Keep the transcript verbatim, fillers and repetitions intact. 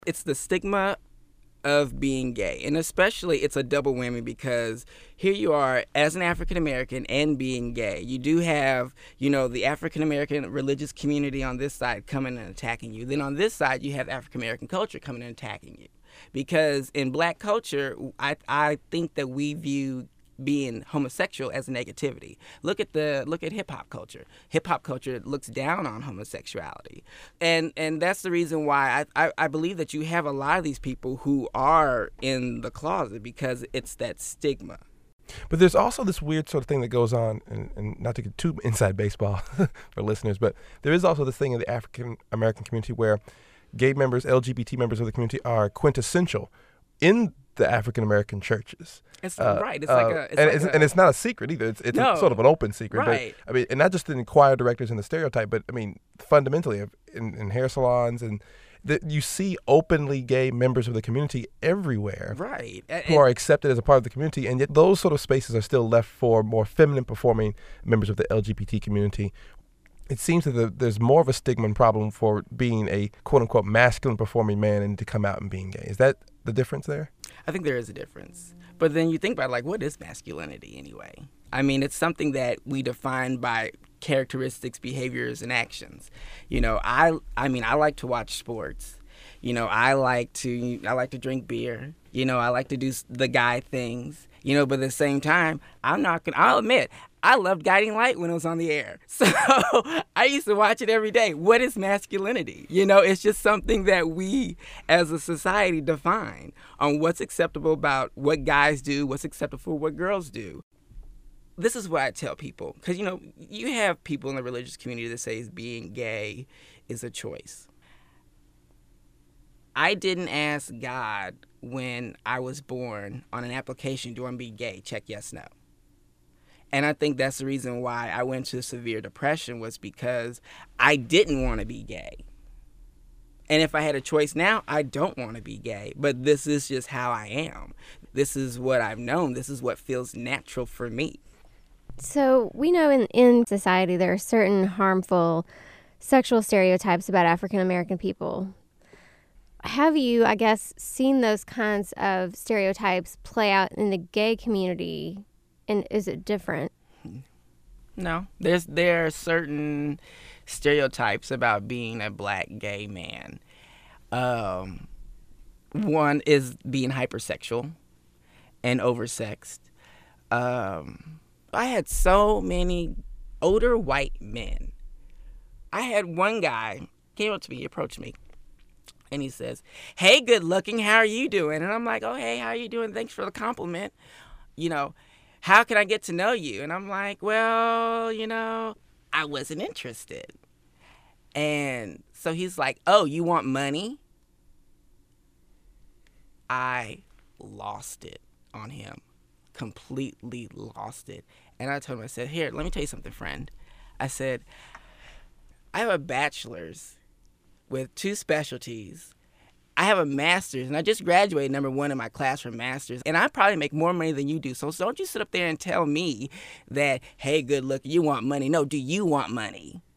It's the stigma of being gay. And especially it's a double whammy because here you are as an African American and being gay. You do have, you know, the African American religious community on this side coming and attacking you. Then on this side you have African American culture coming and attacking you. Because in black culture, I I think that we view being homosexual as a negativity. Look at the look at hip hop culture. Hip hop culture looks down on homosexuality, and and that's the reason why I, I I believe that you have a lot of these people who are in the closet because it's that stigma. But there's also this weird sort of thing that goes on, and, and not to get too inside baseball for listeners, but there is also this thing in the African American community where gay members, L G B T members of the community are quintessential in the African American churches. It's uh, right. It's uh, like a, it's and, like it's, a, and it's not a secret either. It's, it's no, a, sort of an open secret. Right. But, I mean, and not just in choir directors and the stereotype, but I mean, fundamentally, in, in hair salons and that you see openly gay members of the community everywhere, right, and, who are accepted as a part of the community, and yet those sort of spaces are still left for more feminine performing members of the L G B T community. It seems that the, there's more of a stigma and problem for being a quote-unquote masculine performing man and to come out and being gay. Is that the difference there? I think there is a difference. But then you think about, like, what is masculinity anyway? I mean, it's something that we define by characteristics, behaviors, and actions. You know, I I mean, I like to watch sports. You know, I like to I like to drink beer. You know, I like to do the guy things. You know, but at the same time, I'm not gonna. I'll admit, I loved Guiding Light when it was on the air. So I used to watch it every day. What is masculinity? You know, it's just something that we as a society define on what's acceptable about what guys do, what's acceptable for what girls do. This is what I tell people. Because, you know, you have people in the religious community that say being gay is a choice. I didn't ask God when I was born on an application, do I want to be gay? Check yes, no. And I think that's the reason why I went to severe depression was because I didn't want to be gay. And if I had a choice now, I don't want to be gay. But this is just how I am. This is what I've known. This is what feels natural for me. So we know in, in society there are certain harmful sexual stereotypes about African American people. Have you, I guess, seen those kinds of stereotypes play out in the gay community? And is it different? No. There's there are certain stereotypes about being a black gay man. Um, one is being hypersexual and oversexed. Um, I had so many older white men. I had one guy came up to me, he approached me, and he says, "Hey, good looking, how are you doing?" And I'm like, "Oh, hey, how are you doing? Thanks for the compliment. You know, how can I get to know you?" And I'm like, "Well, you know, I wasn't interested." And so he's like, "Oh, you want money?" I lost it on him, completely lost it. And I told him, I said, "Here, let me tell you something, friend." I said, "I have a bachelor's with two specialties. I have a master's, and I just graduated number one in my class for master's, and I probably make more money than you do. So don't you sit up there and tell me that, hey, good look, you want money. No, do you want money?"